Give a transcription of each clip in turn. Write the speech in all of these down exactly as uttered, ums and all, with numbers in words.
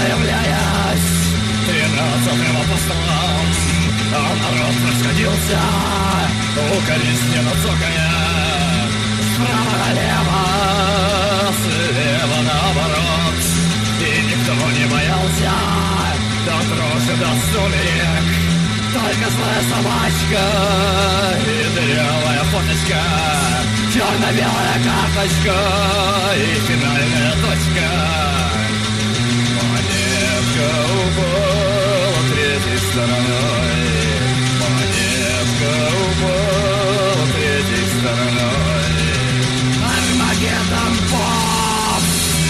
являясь тринадцатым апостолом, а народ расходился, укоризненно цокая, справа налево, слева наоборот, и никто не боялся до дрожи, до сумерек, только злая собачка и дырявая фоточка, черно-белая карточка и финальная точка. Монетка упала третьей стороной, монетка упала третьей стороной. Армагеддон поп!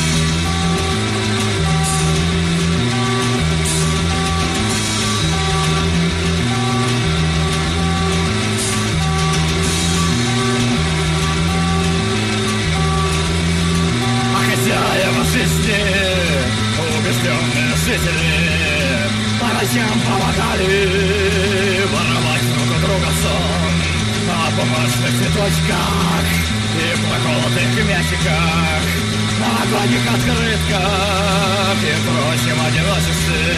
А хозяева жизни, убежденные жители, по ночам помогали воровать друг у друга сон, на бумажных цветочках и проколотых мячиках, новогодних открытках и прочем одиночестве.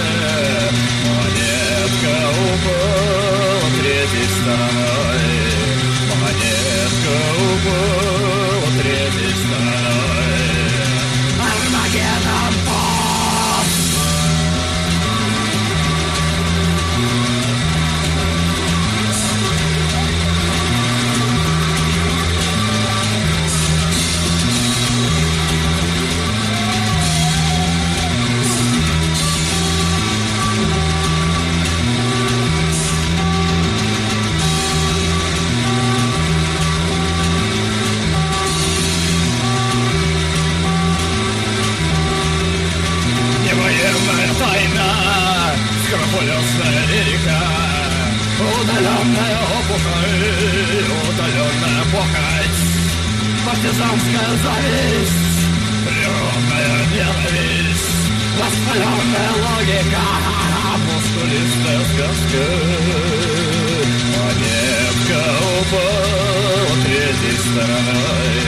Монетка упала третьей стороной, монетка упала третьей стороной. Армагеддон поп! Тайна, скрупулезная лирика, удаленная опухоль, удаленная похоть, партизанская зависть, природная ненависть, воспаленная логика, мускулистая сказка. Монетка упала третьей стороной,